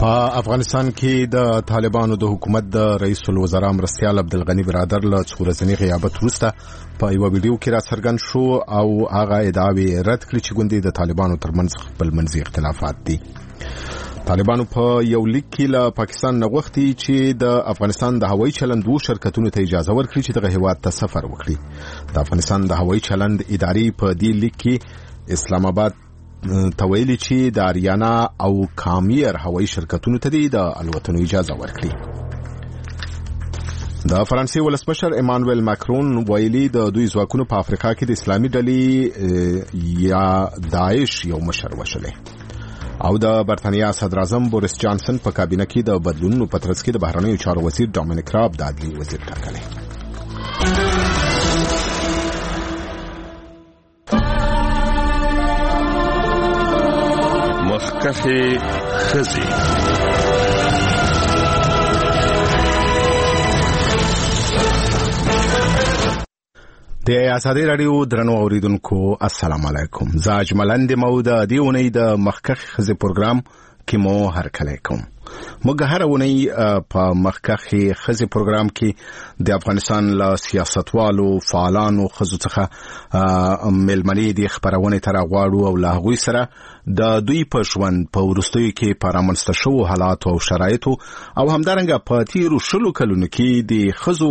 په افغانستان کې د طالبانو د حکومت د رئیس الوزرا مرستیال عبدالغنی برادر له څو ورځني غیابت وروسته په یو ویډیو کې راڅرګند شو او هغه ادعاوې رد کړې چې ګوندې د طالبانو ترمنځ خپلمنځي اختلافات دي. طالبانو په یو لیک کې له پاکستان نه غوښتي چې د افغانستان د هوایي چلند دوه شرکتونو ته اجازه ورکړي چې دغه هیواد ته سفر وکړي. د افغانستان د هوایي چلند ادارې په دې لیک کې اسلام آباد تویلی چې د اریانا او کامیر هوایي شرکتونو ته د الوتنو اجازه ورکړي. د فرانسې ولسمشر ایمانوئل ماکرون ویلي د دوی ځواکونو په افریقا کې د اسلامي ډلې یا داعش یو مشر وشلې او د برتانیا صدر اعظم بوریس جانسن په کابینه کې د بدلونونو په ترڅ کې د بهرنیو چارو وزیر ډومینیک راب د عدلي وزیر ټاکلی. مخکخي خزي د آزادۍ رادیو درنو اوریدونکو السلام علیکم. زه اجملند مود د اونۍ د مخکخي خزي پروګرام کې مو هرکلی کوم. موږ هر اونۍ په مخکخي خزي پروګرام کې د افغانستان له سیاستوالو فعالانو خزو څخه ملمنې د خبرونه تر غواړو او له هغوی سره د دوی په ژوند په ورستیو کې پرامنسته شو حالات او شرایط او همدارنګه په تیرو شلو کلونو کې د خزو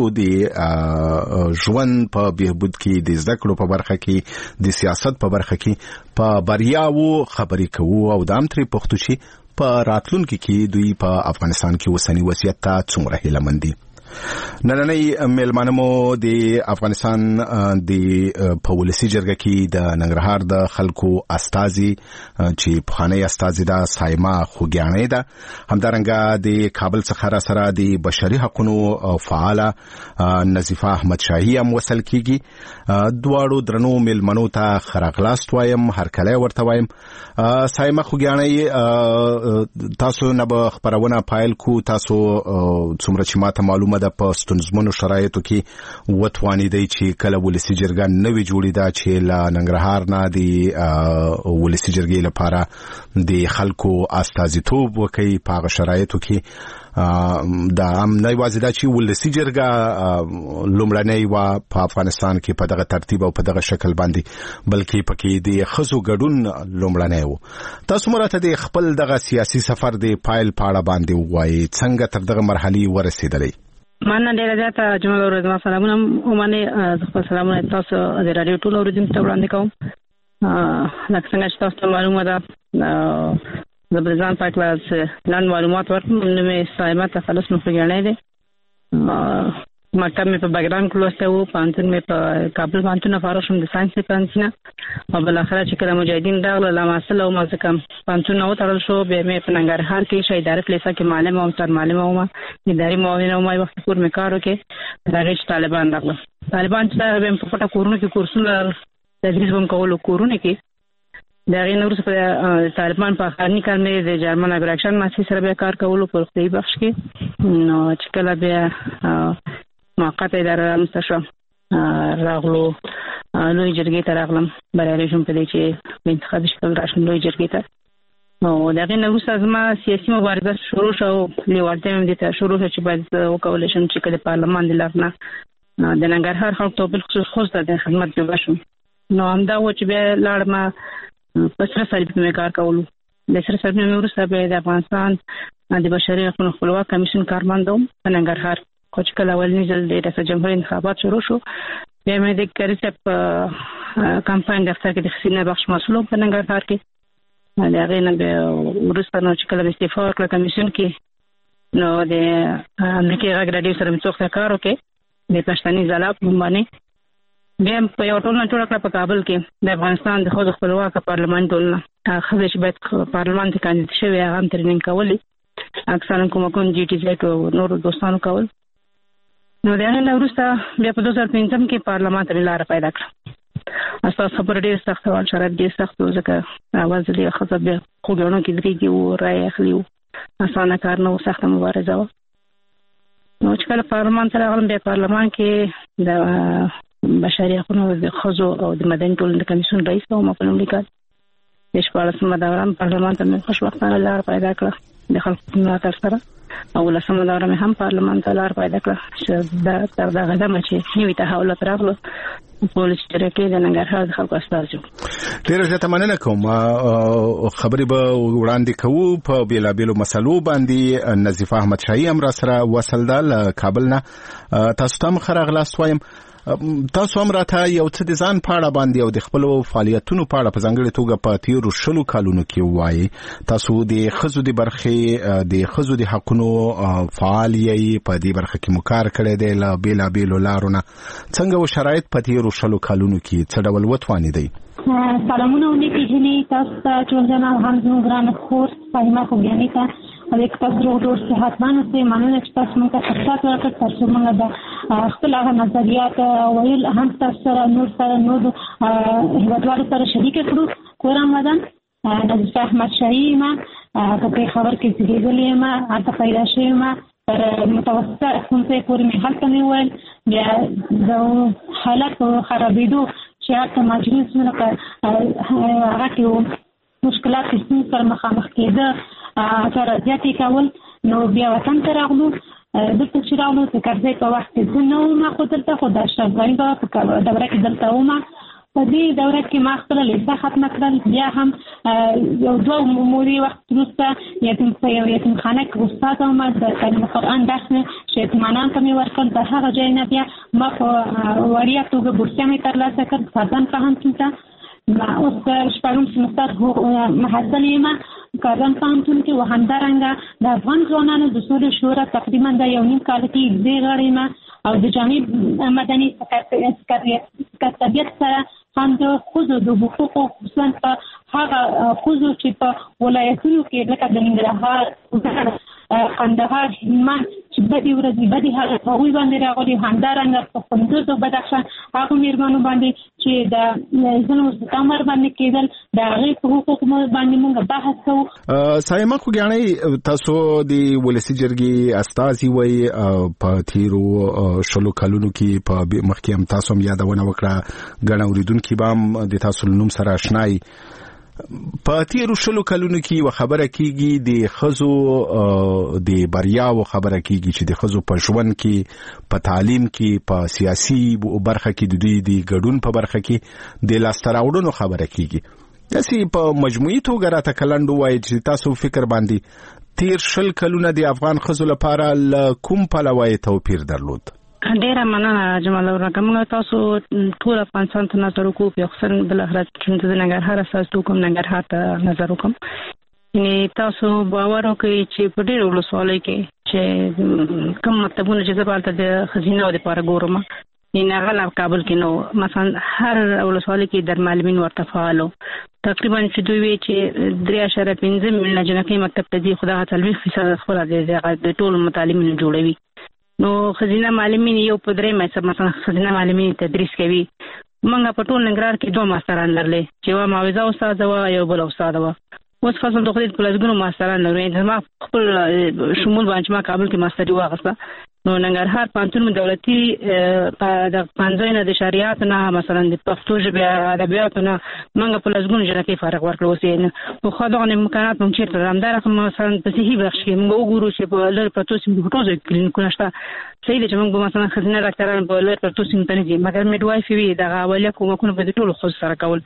د ژوند په بهبود کې د زده کړو په برخه کې د سیاست په برخه کې په بریاوو خبرې کوو او د امتري پښتو شي په راتلونکي کې دوی په افغانستان کې وسنی وضعیت ته څومره هیله دي. نننۍ ملمنمو د افغانستان د پولیسي جرګه کې د ننګرهار د خلکو استازي چې پخوانی استازي د سایما خوګیانې ده، همدارنګه د کابل څخه را سره د بشري حقوقو فعال نظیفه احمد شاهي هم وصل کیږي. دواړو درنو ملمنو ته خراغلاست وایم، هرکلی ورته وایم. سایما خوګیانې تاسو نه به خبرونه پایل کو، تاسو څومره چې ماته معلومه د په ستونزمنو شرایطو کې وتوانیدي چې کله ولسی جرګه نوې جوړې ده چې له ننګرهار نه د ولسی جرګې لپاره د خلکو استازیتوب وکړي په هغه شرایطو کې د هم نه یوازې دا چې ولسی جرګه لومړنۍ وه په افغانستان کې په دغه ترتیب او په دغه شکل باندې، بلکې پکې د ښځو ګډون لومړنی و. تاسو مراته د خپل دغه سیاسي سفر د پایل پاړه باندې ووایي، څنګه تر دغه مرحلې ورسېدلی؟ مننه ډیره زیاته جمال اوریدم. سلامونه ومنه خپل سلامونه تاسو د رادیو ټول اوریدونکو ته وړاندې کوم. لکه څنګه چې تاسو ته معلومه ده د بلځان پاکلاس لاندې معلومات ورکوم. مې سایما تخلص مخګړنې ده. مکتب مې په بیکګراوند کې لوسته وو، پانتون مې په کابل پانتون فارغ شوم د ساينس پانتون او بل اخره چې کله مجاهدین راغله لامصل او مازکم پانتون نو تړل شو. به مې په ننګرهار کې شهیدار پلیسا کې معلم او تر معلم او اداري معاون او ما وخت پور مې کارو کې دغه طالبان راغله. طالبان چې به په پټه کورونو کې کورسونه تدریس هم کولو کورونه کې دغه نور څه طالبان په خاني کار مې د جرمن اګریکشن ماسي سره به کار کولو په خپل بخش کې نو چې کله به موقته اداره مستشو راغلو لوی جرګې ته راغلم. برابر شوم په دې چې انتخاب شکل راشم لوی جرګې ته او دغه نو سازما سیاسي مبارزه شروع شو. لیوالته مې د شروع چې باید وکول شم چې کله پارلمان د لارنه د ننګرهار خلک ته بل خصوص د خدمت جوړ شم. نو همدا و چې به لاړم په سره سره په کار کولو. د سره سره مې ورسره به د افغانستان د بشري حقوقو خپلواک کمیشن کارمندوم په ننګرهار کوچ کله ولني جل د ریاست جمهوریت انتخابات شروع شو. بیا مې د کریسپ کمپاین دفتر کې د خزینه بخش مسؤل په ننګرهار کې هغه نه به ورسره نو چې کله استعفا ورکړه کمیشن کې نو د امریکای غږ رادیو سره مڅوخه کار وکړي د پښتني ځلا په باندې. بیا په یو ټولنه جوړ کړه په کابل کې د افغانستان د خود خپلواک پارلمان ټولنه خزه چې باید پارلمان ته کاندید شوی هغه ترننګ کولی اکثرا کومکون جی ټي زیټ او نور دوستانو کول. نو دا نه ورسته بیا په 2015 کې پارلمان ته لار پیدا کړه. اساس خبر ډیر سخت او شرایط ډیر سخت ځکه اواز دې خزه به خوګونو کې درېږي او راي اخلي اسانه کار نه، سخت مبارزه و. نو چې کله پارلمان ته راغلم بیا پارلمان کې د بشري حقوقو د خزو او د مدني ټولنې کمیسیون رئیس او په نوم لیکل د 14 دوران پارلمان ته خوشبختانه لار پیدا کړه. د خلکو ملاتړ سره او لسمه دوره مې هم پارلمان ته لار پیدا کړه چې دا تر دغه دمه چې نوي تحولات راغلو پولیس چرکې د ننګرهار د خلکو استازو. ډیره زیاته مننه کوم. خبرې به وړاندې کوو په بیلابیلو مسلو باندې. نظیفه احمد شاهي هم را سره وصل ده له کابل نه. تاسو ته مخ راغلاست وایم. تاسو هم راته یو څه د ځان په اړه باندې او د خپل فعالیتونو په اړه په ځانګړي توګه په تیرو شلو کالونو کې وایي. تاسو د ښځو د برخې د ښځو د حقونو فعال یې، په دې برخه کې مو کار کړی دی له بیلابیلو لارو نه. څنګه و شرایط په تیرو شلو کالونو کې څه ډول وتوانېدئ؟ سلامونه ولیکي جنې تاسو ته چې جناب هم زموږ ګرانه خور فاهمه خوږیاني ته د تاسو ډېر صحتمند اوسئ. مننه چې تاسو موږ ته فرصت راکړ ترڅو موږ د خپل هغه نظریات ویل هم تاسو سره نور هیوادوالو سره شریک کړو. کور آمدن نظیفه احمد شاهي ما په پېښور کې زیږېدلې یم، هلته پیدا شوې یم. تر متوسطه ښوونځي پورې مې هلته مې ویل. بیا د حالت په خرابېدو چې هلته مجلس هغه کې مشکلات ستونزې سره مخامخ کېده، سره زیاتې کول. نو بیا وطن ته راغلو. دلته چې راغلو د کرزي په وخت کې زه نه وم، خو دلته خو د اشرف غني په دوره کې دلته وم. په دې دوره کې ما خپله لیسه ختمه کړل. بیا هم یو دوه مودې وخت وروسته په یو یتیمخانه کې استاده وم د تعلیم قرآن درس مې چې یتیمانان ته مې ورکړل. د هغه ځای نه بیا ما په وړیا توګه بورسیه مې ترلاسه کړ کردان پوهنتون ته. اوس شپږم سمستر محصل یم کردان پوهنتون کې. و همدارنګه د افغان ځوانانو د سولې شورا تقریبا د یو نیم کال کې دې غړی یم او د جامع مدني سکرتریت سره هم د ښځو د حقوقو خصوصا په هغه ښځو چې په ولایتونو کې لکه د ننګرهار، قندهار، هلمند چې بدې ورځې بدې حالت هغوی باندې راغلي. همدارنګه په کندوز او بدخشان هغو مېرمنو باندې چې د ظلم او ستم ورباندې کېدل، د هغې په حقوقو باندې موږ بحث کوو. سایمه خوږیاڼۍ، تاسو د ولسي جرګې استازي وئ. په تیرو شلو کلونو کې په مخکې هم تاسو هم یادونه وکړه، ګڼ اورېدونکي به هم د تاسو له نوم سره اشنایي. په تیرو شلو کلونو کې و خبره کیږي د ښځو د بریاو خبره کیږي چې د ښځو په ژوند کې، په تعلیم کې، په سیاسي برخه کې د دوی د ګډون په برخه کې د لاسته راوړنو خبره کیږي. داسې په مجموعي توګه راته کلنډ ووایي چې تاسو فکر باندې تیر شل کلونه د افغان ښځو لپاره له کوم پلوه یې توپیر درلود؟ ډیره مننه جمال ورکه. موږ تاسو ټول افغانستان ته نظر وکړو، په خصوصا بالاخره چې د ننګرهار اساس کوم ننګرهار ته نظر وکم. یعنی تاسو باور وکړئ چې په ډیرو ولسوالیو کې چې کوم مکتبونه چې زه بالته د خزینه او د پاره ګورم، یعنی هغه کابل کې نو مثلا هر ولسوالۍ کې در معلمین ورته فعالو. تقریبا چې دوی وی چې 3.5 میلیونه جنکۍ مکتب ته دي، خو دا 40% خپل د ټول متعلمین جوړوي. نو خزینه معلمین یو په درې مې مثلا خزینه معلمین تدریس کوي. موږ په ټول ننګرهار کې دوه ماستران لرلې چې وا معاوضه استاد و یو بل استاد و. اوس فصل د خپل پلازګونو ماستران لري. ما خپل شمول باندې ما کابل کې ماستری واغسته. نو ننګرهار پوهنتون دولتي د پنځه د شریعت نه مثلا د پښتو ژبې ادبیات نه موږ په لږونو جنکې فارغ ورکړو. اوس نو خو دا امکانات مونږ چیرته همدارغه مثلا په صحیح بخش کې موږ وګورو چې په لر پروتو سیم په ټوزه کلینیکونه شته. صحیح ده چې موږ مثلا خزینه ډاکټران په لر پروتو سیم ته نه دي، مګر میډوایف وی د اولیه کومکونه په ټولو خو سره کول.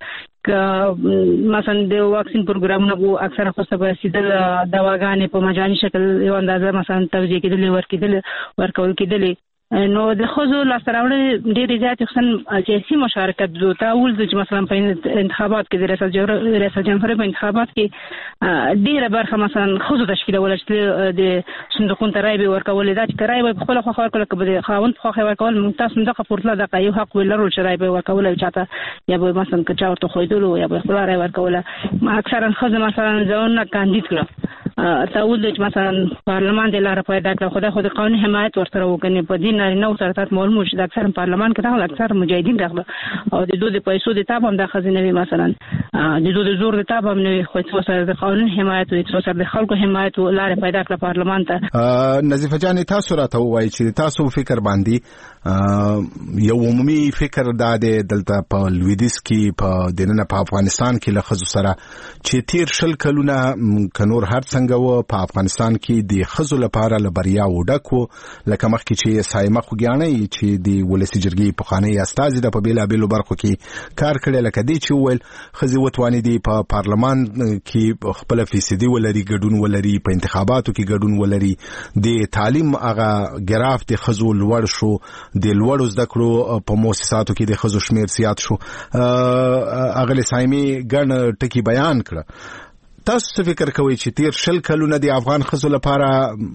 مثلا د واکسین پروګرامونه وو اکثره خو څه رسیدل دواګانې په مجاني شکل یو اندازه مثلا توزیع کېدل ورکول کېدل. نو د ښځو لاسته راوړنې ډېرې زیاتې خصوصا سیاسي مشارکت زو ته ولد چې مثلا په انتخابات کې د ریاست جمهوریت په انتخابات کې ډېره برخه مثلا ښځو تشکیلوله چې د صندوقونو ته رایې به ورکولې. دا چې رایې به په خپله خوښه ورکوله که به د خاوند په خوښه ورکول، موږ تاسو دغه پورتله دغه یو حق ولرو چې رایې به ورکوله چاته، یا به مثلا که چا ورته ښودلو یا به خپله رایې ورکوله. اکثرا ښځو مثلا ځانونه کاندید کړه تاول چې مثلا پارلمان د لاره پیدا کړ، خو د قانوني حمایت ورسره وکړي. په دې نارینه او سره معلومه چې د اکثر پارلمان کې راغله اکثر مجاهدین راغله او د دوی د پیسو د تاب هم د خزینه وی مثلا د دوی د زور د تاب هم نه خو څه سره د قانون حمایت او څه سره د خلکو حمایت لاره پیدا کړ پارلمان ته. نظیفه جان، تاسو راته وایي چې تاسو فکر باندې یو عمومي فکر دا دی دلته په لویدیځ کې په دننه په افغانستان کې له خزو سره چې تیر شل کلونه کنور هر څنګه څنګه و په افغانستان کې د ښځو لپاره له بریاوو ډک و لکه مخکې چې سایمه خوږیاڼۍ چې د ولسي جرګې پخوانۍ استازي د په بېلابېلو برخو کې کار کړی لکه دې چې وویل ښځې وتوانېدې په پارلمان کې خپله فیصدي ولري ګډون ولري په انتخاباتو کې ګډون ولري د تعلیم هغه ګراف د ښځو لوړ شو د لوړو زده کړو په مؤسساتو کې د ښځو شمیر زیات شو اغلی سایمه ګڼ ټکي بیان کړه تاسو څه فکر کوئ چې تیر 20 کلونه د افغان ښځو لپاره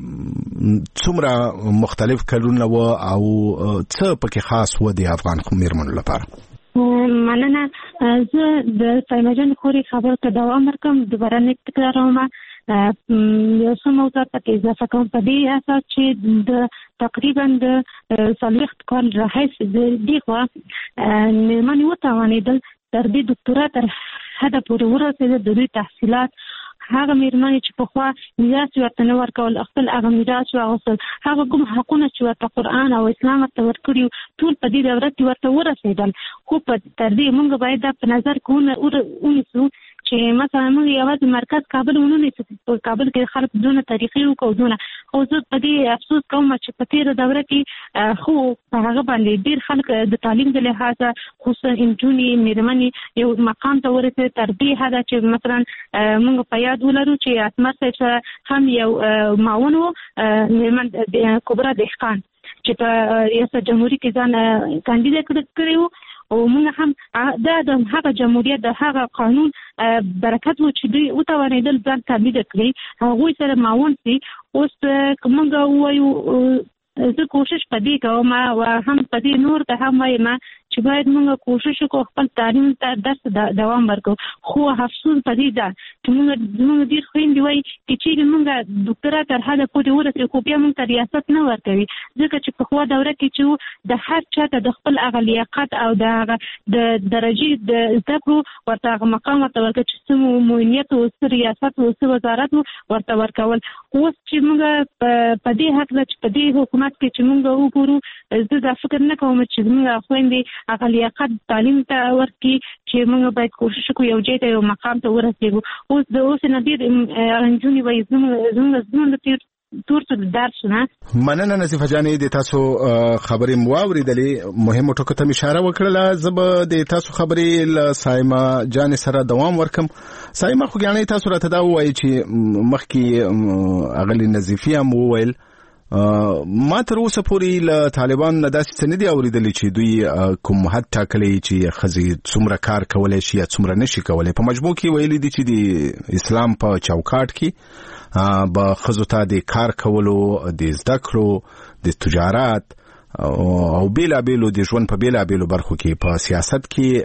څومره مختلف کلونه و او څه پکې خاص و د افغان میرمنو لپاره مننه زه د سایمه جان خوري خبر ته دوام ورکوم دوباره نه تکراروم یو څه موضوع پکې اضافه کوم په دې اساس چې د تقریبا د 40 کال راهیسې د دې خوا میرمنې وتوانېدل تر دې ډاکټرا تر حد پورې ورسېدل د دوی تحصیلات هغه میرمنې چې په خوا میراث ورته نه ورکول خپل هغه میراث واغوستل هغه کوم حقونه چې ورته قرآن او اسلام ورته ورکړي ټول په دې دوره کې ورته ورسېدل خو په تر دې موږ باید دا په نظر کې ونیسو چې مثلا موږ یوازې مرکز کابل ونیسو په کابل کې خلک دونه تاریخي وکړونه خو زه په دې افسوس کوم چې په تېره دوره کې خو په هغه باندې ډېر خلک د تعلیم د لحاظه خصوصا نجونې میرمنې یو مقام ته ورسېدل تر دې حده چې مثلا موږ په یاد ولرو چې اتمر صاحب هم یو معاون و میرمن کبرا دهقان چې په ریاست جمهوریت کې ځان کاندیدټ کړی و او موږ هم دا د هغه جمهوریت د هغه قانون برکت و چې دوی وتوانېدل ځان کاندیدټ کړي هغوی سره معاون سي اوس موږ وایو زه کوشش په دې کوم او هم په دې نور ته هم وایم چې باید موږ کوشش وکړو خپل تعلیم ته درس دوام ورکړو خو افسوس په دې ده چې موږ ډېر خویندې وایي چې چیرې موږ ډاکټرا تر حده پورې ورسېږو خو بیا موږ ته ریاست نه ورکوي ځکه چې پخوا دوره کې چې د هر چا ته د خپل هغه لیاقت او د هغه د درجې د زده کړو ورته هغه مقام ورته ورکړه چې څه معاونیت و څه ریاست و څه وزارت ورته ورکول اوس چې موږ په دې حق ده چې په دې حکومت کې چې موږ وګورو زه دا فکر نه کوم چې موږ خويندې هغه لیاقت تعلیم ته ورکړي چې موږ باید کوشش وکړو یو ځای ته یو مقام ته ورسېږو اوس د اوس نه ډېر نجونې وایي زموږ د تور څه درس نه مننه نصیفه جانې د تاسو خبرې مو واورېدلې مهمو ټکو ته اشاره وکړله زه به د تاسو خبرې له سایمه جانې سره دوام ورکم سایمه خوږیاڼۍ تاسو راته دا ووایي چې مخکې اغلې نظیفي هم وویل ما تر اوسه پورې له طالبان نه داسې څه نه دي اورېدلي چې دوی کوم حد ټاکلی چې ښځې څومره کار کولی شي یا څومره نشي کولی په مجموع کې ویلي دي چې د اسلام په چوکاټ کې به ښځو ته د کار کولو د زده کړو د تجارت او بیلابیلو د ژوند په بیلابیلو برخو کې په سیاست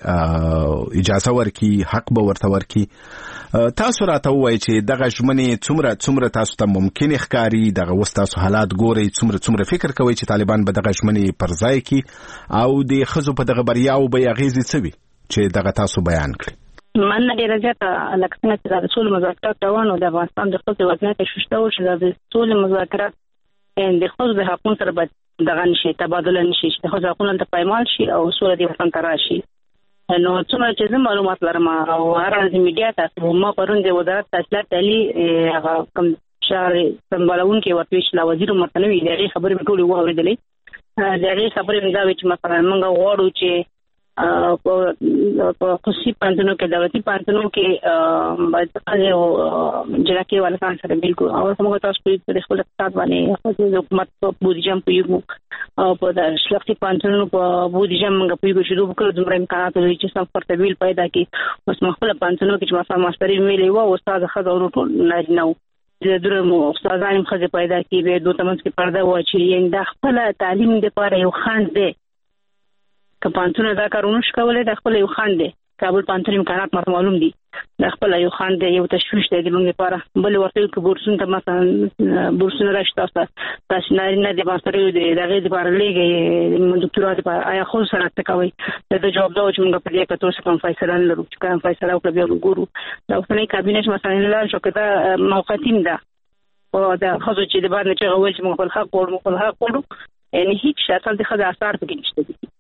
کې اجازه ورکي حق به ورته ورکي تاسو راته ووایئ چې دغه ژمنې څومره تاسو ته ممکن ښکاري دغه اوس تاسو حالات ګورئ څومره فکر کوئ چې طالبان به دغه ژمنې پر ځای کړي او د ښځو په دغه بریاو به یې اغېزې څه وي چې دغه تاسو بیان کړي مننه ډېره زیاته لکه څنګه چې د ټولو مذاکرات روان و د افغانستان د ښځو وضعیت شوشته و چې د ټولو مذاکرات د ښځو د حقونو سره باید دغه نشي تبادله نشي چې د ښځو حقونه ته پایمال شي او سوله دې وطن ته راشي نو څومره چې زه معلومات لرم او هر ورځ میډیا ته ما پرون د وزارت تحصیلات علي هغه کوم شهر سمبالونکي ورته چې لا وزیر مرتنوي د هغې خبرې مې ټولې واورېدلې د هغې خبرې مې دا وې چې مثلا موږ غواړو چې په خصوصي پوهنتونونو کې دولتي پوهنتونونو کې باید ښځې جنکۍ والکان سره بالکل او موږ تاسو په خپل اقتصاد باندې د حکومت په بودیجه هم پوهېږو او په د شخصي پوهنتونونو په بودیجه هم موږ پوهېږو چې دوی به کله دومره امکانات ولري چې سم ورته بیل پیدا کړي اوس موږ خپله پوهنتونونو کې چې مثلا ماسټري ویلې وه استاد ښځه ورو ټول نارینه وو د درمو استادان هم ښځې پیدا کړي بیا دوی ته منځ کې پرده واچوي یعنې دا خپله تعلیم دپاره یو خنډ دی که پوهنتونه دا کارونه شي کولی دا خپله یو خنډ دی کابل پوهنتون امکانات ماته معلوم دي دا خپله یو خنډ دی یو تشویش دی د موږ لپاره بلې ورته ویل که بورسونو ته مثلا بورسونه راشي تاسو نارینه د ماسټریو د هغې دپاره لېږئ دوکتورا دپاره آیا ښځو سره څه کوئ د جواب دا و چې موږ په دې کتو څه کوم فیصله نه لرو چې کوم فیصله وکړه بیا وګورو دا اوسنی کابینه چې مثلا اعلان شو که دا موقتي ده او د ښځو چې د بار نه چغه ویل چې موږ خپل حق غواړو یعنې هېڅ شی اصل د ښځې اثار پکې نشته دي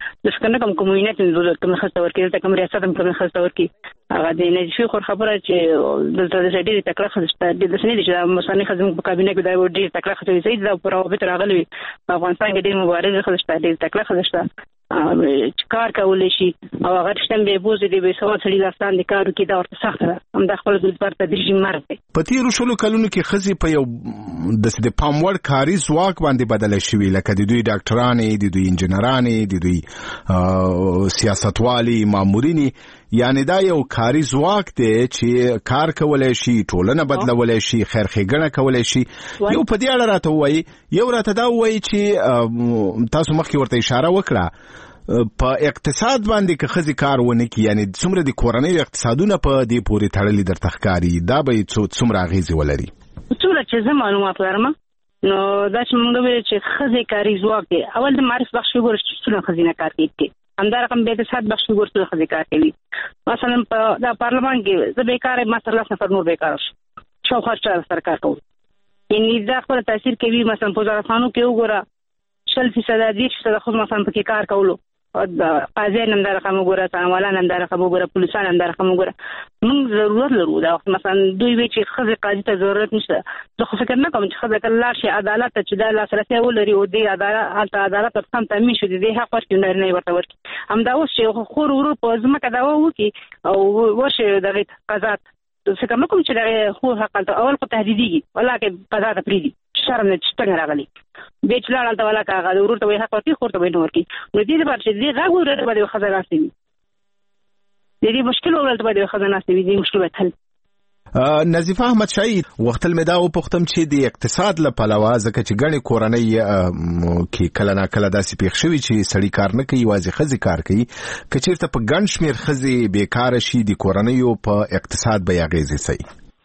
د څنګه کوم کمیونټ د کوم خاصه ورکې د کوم ریاست کوم خاصه ورکې هغه د نجفي خور خبره چې د ډېری تکړه خاصه د سنې چې مثلا خزم په کابینه کې د ډېری تکړه خاصه زید د پروابط راغلي په افغانستان کې ډېر مبارز خاصه ډېر تکړه خاصه کار کولای شي او هغه شتم به بوزي دی به سوال سړي لاستان د کارو کې دا ورته سخت ده هم د خپل د پر تدریجي مرګ دی په تیرو شلو کلونو کې خزي په یو د پاموړ کاري ځواک باندې بدل شوی لکه د دوی ډاکټرانې د دوی انجنیرانې د دوی سیاستوالي مامورینی یعنی دا یو کاري ځواک دی چې کار کولای شي ټولنه بدلولای شي خیر ښېګڼه کولای شي یو په دې اړه راته وایي یو راته دا وایي چې تاسو مخکې ورته اشاره وکړه په اقتصاد باندې که خزي کار ونه کی یعنی څومره د کورنۍ اقتصادونه په دې پورې تړلې در تخکاری دا به څومره اغیزه ولري څومره چې زه معلومات لرم نو دا چې موږ ویل چې خزي کاري ځواک دی اول د معرف بخش وګور چې خزینه کار کوي همدار رقم به د صد بخش وګور چې خزي کار کوي مثلا په د پارلمان کې زه بیکاره مثلا نفر نور بیکار شو خرچ سرکار کوي یعنی دا خپل تاثیر کوي مثلا په ځارخانو کې وګوره 40% دي چې خو مثلا په کار کولو قاضیان هم دا رقم وګوره څنګهوالان هم دا رقم وګوره پولیسان هم دا رقم وګوره موږ ضرورت لرو دا وخت مثلا دوی وی چې خزه قاضي ته ضرورت نشته زه خو فکر نه کوم چې خزه کله شي عدالت ته چې دا لاسرسي ولري او د عدالت ته هم تامین شي د حق ورکړي نه ورته ورکړي هم دا اوس چې خور ورو په ځمکه دا وکی او ورشه دغه قضات څه کوم چې دا خو حق ته اول په تهدیدي ولکه قضا ته پریدي شرم نه څنګه راغلي به چې لاړ ته ولا کاغه ورته وي حق ورته خورته وي نو ورکی نو دې لپاره چې دې غوړ ورته باندې خزانه ناشې دې مشکل ورته باندې خزانه ناشې دې مشکل حل نظیفه احمد شاهی وختل مدا او پختم چې د اقتصاد لپاره ځکه چې ګڼې کورنۍ کې کله نه کله داسې پیښ شوی چې سړی کار نه کوي واځي خزي کار کوي کچیرته په ګڼ شمیر خزي بیکاره شي د کورنۍ په اقتصاد به اغیزه سي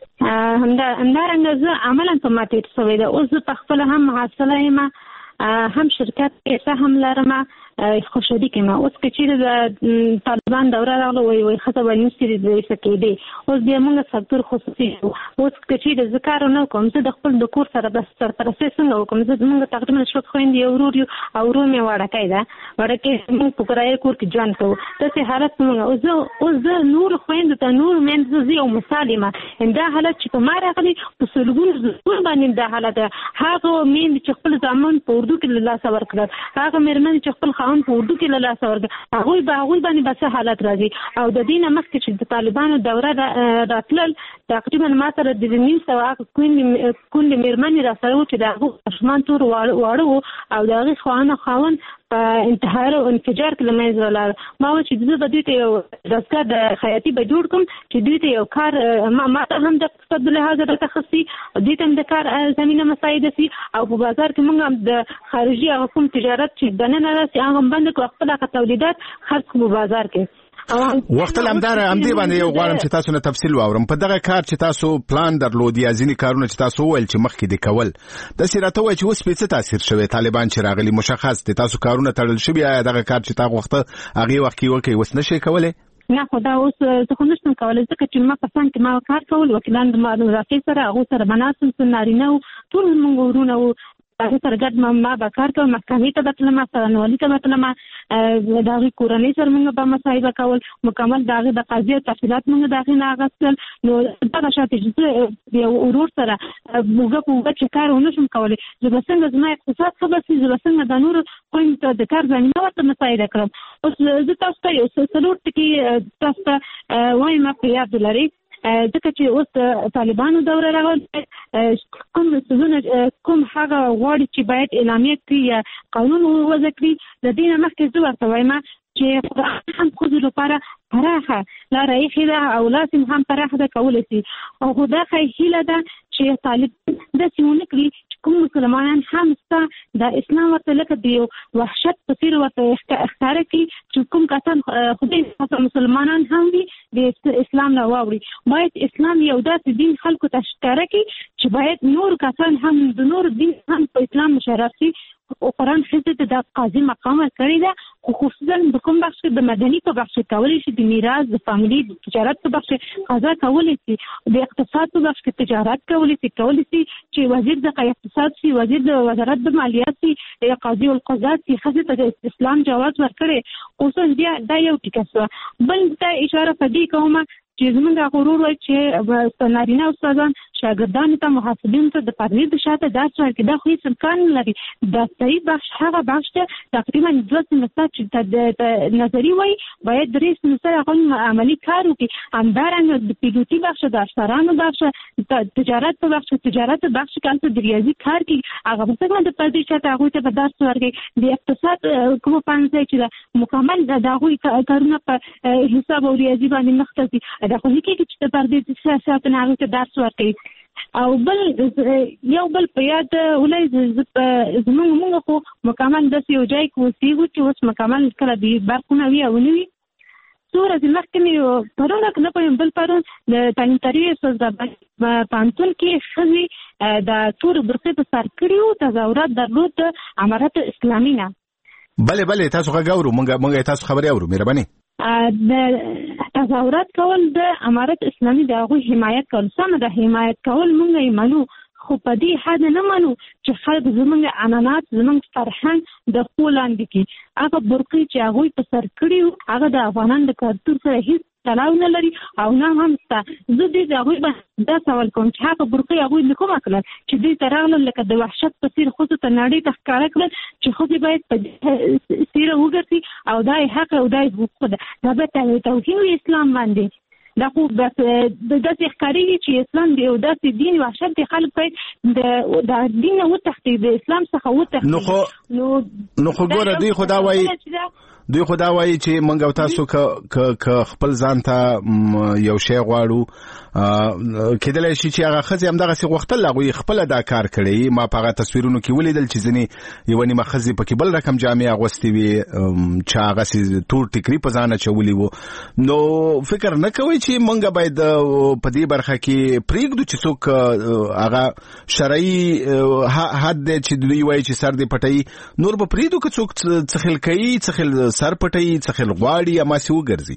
همدارنګه زه عملاً په ماتې شوی ده اوس په خپل هم حاصله یم هم شرکت کې سهم لرم خوشحالي کوم اوس چې د طالبان دوره راغله وي خطر ونیسي د سکیدي اوس د موږ سکتور خصوصي اوس چې د ذکر نه کوم زه د خپل د کور سره د سرپرستی څنګه کوم زه موږ تقریبا شپږ خويندې او ورور مې وړکای ده ورکه موږ په کرایه کور کې ځان کوو داسې حالت موږ اوس زه نور خويندې ته نور مې زه یو مثال یم دا حالت چې په ما راغلي په سلګونو زور باندې دا حالت هغه مې چې خپل ځامن په اردو کې لاس ورکړل هغه مېرمن چې خپل خاون په اردو کې لاس ورکړل هغه باندې بس حالت راځي او د دینه مخکې چې د طالبانو دوره راتلل تقریبا ما سره د 900 کونډې مېرمنې را سره و چې د هغه شمان تور واړو او د هغه خاون انتحار او انفجار کې لمنځه ولاړ ما و چې د دوی ته یو دستګاه د خیاطي به جوړ کوم چې دوی ته یو کار ما هم د اقتصاد له لحاظه تخصصي دوی ته د کار زمينه مساعده سي او په بازار کې موږ هم د خارجي او کوم تجارت چې دننه راسي هغه باندې کو خپل تولیدات خرڅ په بازار کې وخت لمدار امدی باندې یو غواړم چې تاسو نه تفصیل واورم په دغه کار چې تاسو پلان درلود یا ځینی کارونه چې تاسو ول چې مخکې د کول د سیراته وای چې اوس په څه تاثیر شوی طالبان چې راغلي مشخص دي تاسو کارونه تړل شوی یا دغه کار چې تاسو وخت هغه وخت کې وکي وس نشي کولای نه خدا اوس څه خو نشم کولای ځکه چې ما پسند کې ما کار کول وکیلان د معلومات راکې سره هغه سره مناسب سنارینه ټول موږ ورونه هغه سره ګډ ما به کار کوم محکمې ته بتلم سرنوالي ته بتلم دغه کورنۍ سره موږ به مصاحبه کول مکمل دغه د قضیه تفصیلات موږ دغه نه غوښتل نو دا شاته چې یو ورور سره موږ چې کار ونشم کولای چې بسنګ زما اقتصاد څه بس چې بسنګ د نور کوم ته د کار زمينه ورته مصاحبه کړم اوس زه تاسو ته یو څلور ټکی تاسو ته وایم په یاد لري ځکه چې اوس طالبانو دوره راغله کوم هغه غواړي چې باید اعلامیه کړي یا قانون وضع کړي د دې مخکې زه ورته وایم چې قرآن هم خود لپاره پراخه لاره یې هیله او لازم هم پراخه ده کولی شي او خدا هیله ده چې طالب داسې ونه کړي چې کوم مسلمانان هم ستا د اسلام ورته لکه د یو وحشت په څېر ورته ښکاره کړي چې کوم کسان خدای مسلمانان هم وي د اسلام نه واوړي باید اسلام یو داسې دین خلکو ته ښکاره کړي چې باید نور کسان هم د نور دین هم په اسلام مشرف شي قرآن ښځې ته د قاضي مقام ورکړی ده، خو خصوصا په کوم بخش کې د مدني په بخش کې کولی شي، د میراث، د فاملي، د تجارت په بخش کې قضا کولی شي، د اقتصاد په بخش کې تجارت کولی شي چې وزیر د اقتصاد شي، وزیر د وزارت د مالیات شي، قاضي القضات شي. ښځې ته د اسلام جواز ورکړی. خصوصا بیا دا یو ټیکه شوه. بل ته اشاره په دې کومه چې زمونږ غرور وایي چې نارینه استادان شاګردانو ته محاسبینو ته د پردې د شاته درس ورکړي، دا خو هېڅ امکان نه لري. دا صحیح بخش هغه بخش دی تقریبا 2 سمستر چې نظري وایي باید 3 سمستر هغه عملي کار وکړي. همدارنګه د پیلوټي بخش، د افسرانو بخش، تجارت په بخش، تجارت بخش کې هلته د ریاضي کار کوي، هغه به څنګه د پردې شاته هغوی ته به درس ورکړي. د اقتصاد کومه پانځای چې د مکمل د هغوی کارونه په حساب او ریاضي باندې مخته دي، دا خو نه کېږي چې د پردې سیاست نه هغوی ته درس ورکوي. او یو بل په یاد ولای زمونږ خو مکمل داسې یو ځای کې اوسېږو چې اوس مکمل کله د برقونه وي او نه وي. څو ورځې مخکې مې پرون نه پوهېږم بل پرون د تعلیم تربیې په پوهنتون کې ښځې د تورې برقې په سر کړي وو، تظاهرات درلود د امارت اسلامي نه. بلې تاسو غږ اورو، موږ تاسو خبرې اورو. مهرباني د تظاهرات کول د امارت اسلامي د هغوی حمایت کول سمه ده، حمایت کول موږ یې منو، خو په دې حد نه منو چې خلک زموږ عنعنات، زموږ فرهنګ د خپلو لاندې کړي. هغه برقې چې هغوی په سر کړي وو هغه د افغانانو د کلتور سره هېڅ تړاو نه لري او نه هم شته. زه دې د هغوی به دا سوال کوم چې هغه برقې هغوی له کومه کړل چې دوی ته راغلل لکه د وحشت په څېر ښځو ته نړۍ ته ښکاره کړل چې ښځې باید په دې څېره وګرځي او دا یې حق او دا یې حقوق ده. دا به توهین وي اسلام باندې. دا خو داسې ښکارېږي چې اسلام دی یو داسې دین وحشت دی، خلک باید د دین نه وتښتي، د اسلام څخه وتښتي. نو خو ګوره دوی خو دا وایي چې موږ او تاسو که خپل ځان ته یو شی غواړو کېدلی شي چې هغه ښځې همدغسې غوښتل هغوی خپله دا کار کړی. ما په هغه تصویرونو کې ولیدل چې ځینې یوه نیمه ښځې پکې بل رقم جامې اغوستې وي چې هغسې تور ټیکري په ځان اچولي وو. نو فکر نه کوئ چې موږ باید په دې برخه کې پرېږدو چې څوک هغه شرعي حد دی چې دوی وایي چې سر دې پټوي، نور به پرېږدو که څوک څخل کوي، څخل سر پټوي، څخل غواړي اماسې وګرځي.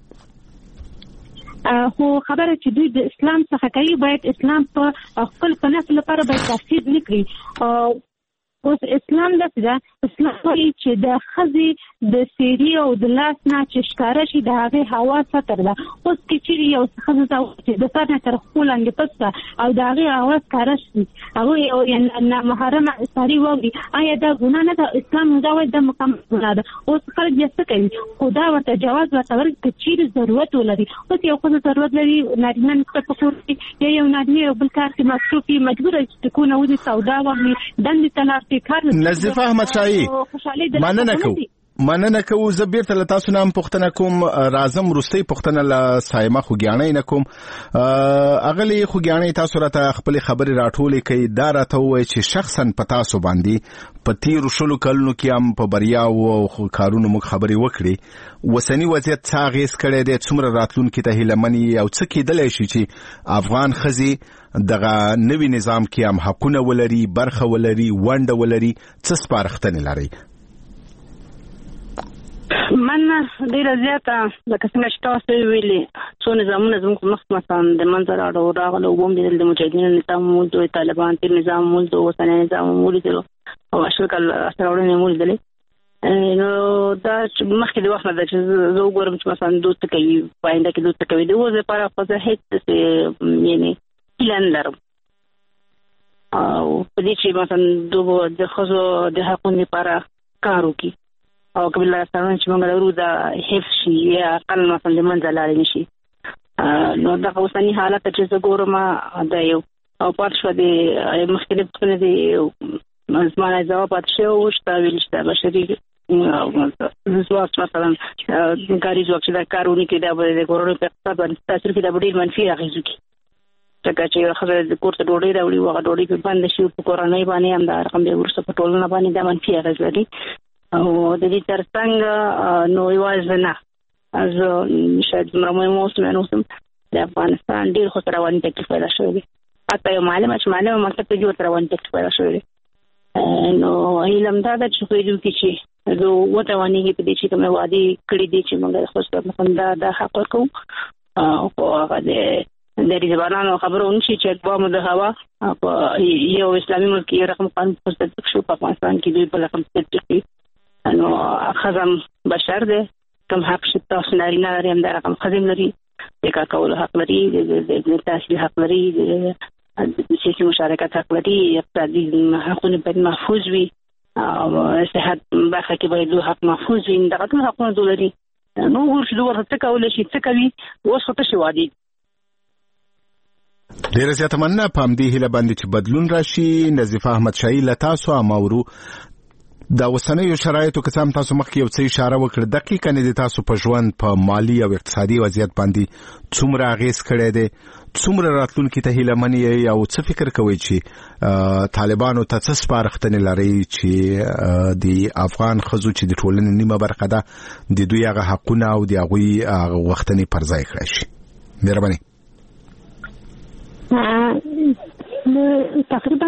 خو خبره چې دوی د اسلام څخه کوي باید اسلام په خپل په نفس لپاره باید تفسیر نه کړي. اوس اسلام داسې ده، اسلام وایي چې د ښځې د سیري او د لاس نه چې ښکاره شي د هغې هوا سطر ده. اوس که چېرې یو ښځه ته چې د سر نه تر خپو لاندې پټ ده او د هغې هوا ښکاره شي، هغوی نامحرمه ساري واوري، آیا دا ګناه نه ده؟ اسلام دا وایي دا مکمل ګناه ده. اوس خلک بیا څه کوي؟ خو دا ورته جواز ورته ورکړي که چېرې ضرورت ولري. اوس یو ښځه ضرورت لري، نارینه نسبت په کور کې یا یو نارینه یو بل کار کې مصروف وي، مجبوره چې ټکونه ودي، سودا واخلي، دندې ته لاړ شي. نظیفه احمد شاهي مننه کوو. زه بیرته له تاسو نه هم پوښتنه کوم، راځم وروستۍ پوښتنه له صایمه خوږیاڼۍ نه کوم. اغلې خوږیاڼۍ تاسو راته خپلې خبرې راټولې کوي، دا راته ووایي چې شخصا په تاسو باندې په تیرو 20 کلونو کې هم په بریاو او کارونو موږ خبرې وکړې، اوسني وضعیت څه اغېز کړی دی، څومره راتلونکي ته هیله مني او څه کېدلی شي چې افغان ښځې دغه نوي نظام کې هم حقونه ولري، برخه ولري، ونډه ولري، څه سپارښتنې لرئ؟ من ډیره زیاته لکه څنګه چې تاسو ویلي څو نظامونه زموږ مخکې مثلا د منځ راغله وبم لیدل، د مجاهدینو نظام مولد، طالبان تیر نظام مولد، اوسنی نظام مولد او اشرک سرغړونې مولد. نو دا مخکې د وخت نه ده چې زه وګورم چې مثلا دوی څه کوي، په آینده کې دوی څه کوي. د اوس لپاره خو زه هېڅ داسې یعنې هیله نه لرم او په دې چې مثلا دوی د ښځو د حقونو لپاره کار وکړي او که بالله سره چې موږ لرو دا حفظ شي یا اقل مثلا د منځه لاړې نه شي. نو دغه اوسني حالت چې زه ګورم دا یو او پاتې شوه د مخکې پوښتنې د زما ځواب پاتې شوی و چې دا ویل چې د بشري ځواک مثلا کاري ځواک چې دا کار ونه کړي دا به د کورونو په اقتصاد باندې تاثیر کړي، دا به ډېر منفي اغېز وکړي. ځکه چې یوه ښځه د کور ته ډوډۍ راوړي او هغه ډوډۍ پرې بنده شي، په کورنۍ باندې هم دا رقم بیا وروسته په ټولنه باندې دا منفي اغېز لري. او د دې تر څنګ نو یوازې نه زه شاید زمره مهم اوسم اوسم د افغانستان ډېر خو سره رواني تکلیف پیدا شوی دی. حتی یو معلمه چې معلمه مکتب کې جوړ رواني تکلیف پیدا شوی دی. نو علم دا د چوکېدو کې چې زه وتوانېږي په دې چې کوم وادي کړی دي چې موږ خپل د حق ورکو او هغه د ریزبانانو خبرونه چې په مده هوا په یو اسلامي ملک یو رقم قانون تصدیق شو په افغانستان کې دوی په رقم تصدیق نو خزم بشر ده کوم حق چې تاسو نارینه لري هم دا رقم خزم لري د کول حق لري د تحصیل حق لري د سیاسي مشارکت حق لري اقتصادي حقونه باید محفوظ وي او صحت برخه کې باید حق محفوظ وي دا ټول حقونه لري نو ورته ورته کول شي څه کوي اوس خو ته شي وادي ډیر زیات مننه په دې هله باندې چې بدلون راشي نظیفه احمد شاهی لتاسو امورو دا وسنیو شرایطو که سم تاسو مخکې یو څه اشاره وکړه دقیقاً د تاسو په ژوند په مالی او اقتصادي وضعیت باندې څومره اغیز کړی دی څومره راتلونکي ته هیله منئ او څه فکر کوئ چې طالبانو ته څه سپارښتنې لري چې د افغان ښځو چې د ټولنې نیمه برخه ده د دوی هغه حقونه او د هغوی غوښتنې پر ځای کړی شي مهرباني تقریبا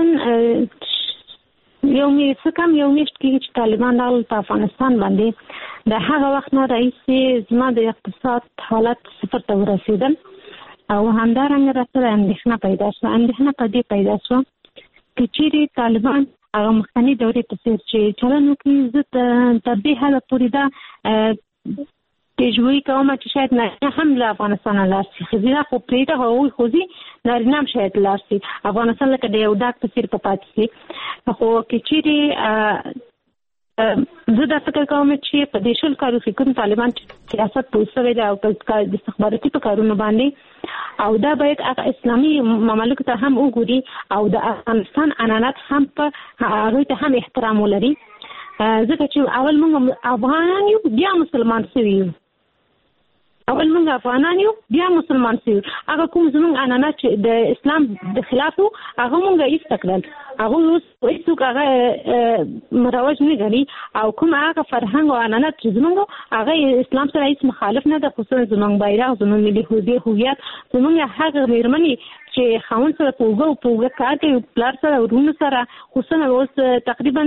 یو میاشت کې چې طالبان راغلل په افغانستان باندې د هغه وخت نه راهیسې زما د اقتصاد حالت صفر ته ورسېدل او همدارنګه راسره اندېښنه پیدا شوه چې چیرې طالبان هغه مخکني دورې په څېر چې چلن وکړي زه تر دې حده پورې دا پیشګویي کوم چې شاید نه هم له افغانستان لاړ شي ښځینه خو پرېږده هغوی ښځې نارینه هم شاید لاړ شي افغانستان لکه د یو ډاک په څېر په پاتې شي خو که چیرې زه دا فکر کوم چې په دې 20 کالو کې کوم طالبان سیاست پوه شوی دی او د استخباراتي په کارونو باندې او دا باید اسلامي ممالکو ته هم وګوري او د افغانستان عنعنات هم په هغوی ته هم احترام ولري ځکه چې اول موږ افغانان یو بیا مسلمان شوي یو هغه کوم زموږ عنعنات چې د اسلام د خلاف هغه موږ ایسته کړل هغه اوس هیڅوک هغه مروج نه ګڼي او کوم هغه فرهنګ او عنعنات چې زموږ هغه اسلام سره هیڅ مخالف نه ده خصوصا زموږ بیرغ زموږ ملي هویت زموږ هغه مېرمنې چې خاوند سره پوګه کار کوي پلار سره ورونو سره خصوصا اوس تقریبا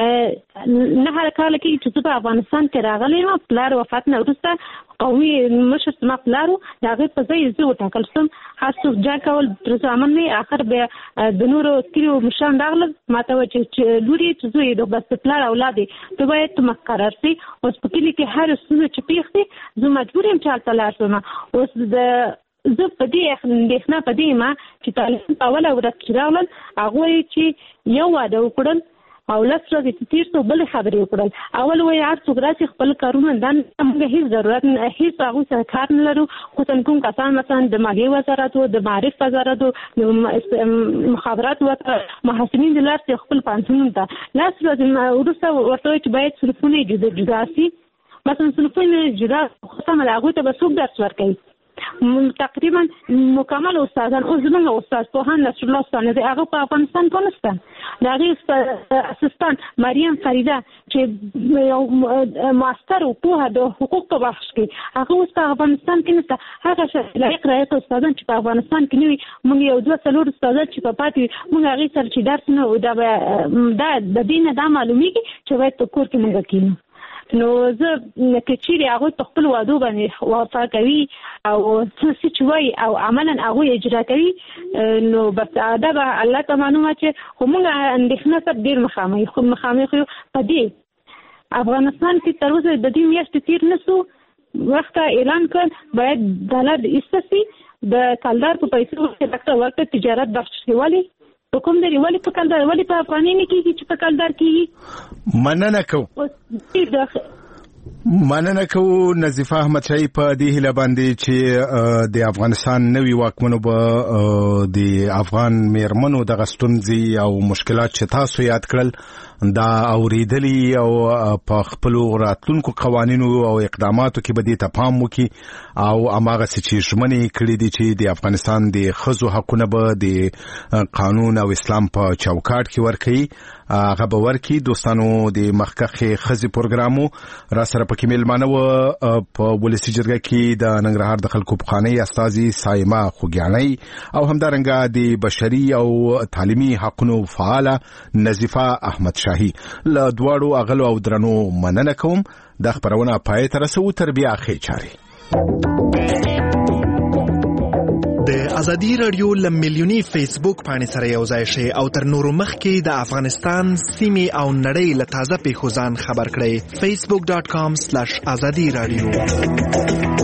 نه هر کال کې چې په افغانستان کې راغلی نو پلار وفات نه وروسته قومي مشر سما پلارو دا غي په ځای زه وټاکل سم هڅه جا کول تر ځامن نه اخر به د نورو کلیو مشان راغله ماته و چې لوري چې زوی د بس پلار اولاد ته باید مقرر سي اوس په کلی کې هر څه چې پیښتي زه مجبور یم چې تل لارم اوس د زه په دې اندېښنه په دې ما چې طالبان په اوله ورځ کې راغلل هغوی چې یو واده وکړل او لس ورځې تیر څو بلې خبرې وکړل اول وایي هر څوک راشي خپل کارونه دا موږ هیڅ ضرورت هیڅ هغوی سره کار نه لرو خصوصا کوم کسان مثلا د مالیې وزارت د معارف وزارت د مخابرات محصلین د لار خپل پانسونو ته لس ورځې وروسته ورته چې باید صنفونه جدا شي مثلا صنفونه جدا خصوصا هغوی ته به څوک درس ورکوي تقریبا مکمل استادان او زموږ استاد پوهان نصر الله ستانه هغه په افغانستان کې نشته د هغې اسسټانټ مریم فریده چې یو ماستر په د حقوق په بخش کې هغه اوس په افغانستان کې نشته هغه لایق رایق استادان چې په افغانستان کې نوي موږ یو دوه څلور استادان چې په پاتې موږ هغې سره چې درس نه دا د دې نه دا معلومیږي چې باید په کور کې موږ کینو نو زه که چیرې هغوی په خپل وعدو باندې وفا کوي او څه چې وایي او عملا هغوی اجرا کوي نو بس دا به الله ته معلومه چې خو موږ اندېښنه سره ډېر مخامخ یو په دې افغانستان کې تر اوسه د دې میاشتې تېر نه شو وخت اعلان کړ باید ډالر ایسته شي د کلدار په پیسو ورته تجارت بخش شي ولې کوم دی ولی په کلدار ولی په افغاني نه کېږي چې په کلدار کېږي مننه کوو نظیفه احمد شاهی په دې هیله باندې چې د افغانستان نوي واکمنو به د افغان میرمنو د ستونزې او مشکلات چې تاسو یاد کړل دا اوریدلی او په خپل راتلونکو قوانینو او اقداماتو کې به دې ته پام وکړي او هغه څه چې ژمنې کړې دي چې د افغانستان د ښځو حقونه به د قانون او اسلام په چوکاټ کې ورکړي هغه به ورکړي دوستانو د مخکښې ښځې پروګرامو را سره پکې ملمانه و په ولسی جرګه کې د ننګرهار د خلکو پخوانی استاذي سایما خوګیانۍ او همدارنګه د بشري او تعلیمي حقوقو فعاله نظیفه احمد شاهي له دواړو اغلو او درنو مننه کوم د خبرونه پای تر رسو تربیه اخی چاري د ازادي رادیو لملیونی فیسبوک باندې سره یو ځای شي او تر نورو مخکې د افغانستان سیمې او نړۍ له تازه پیښو ځان خبر کړئ facebook.com/azadi radio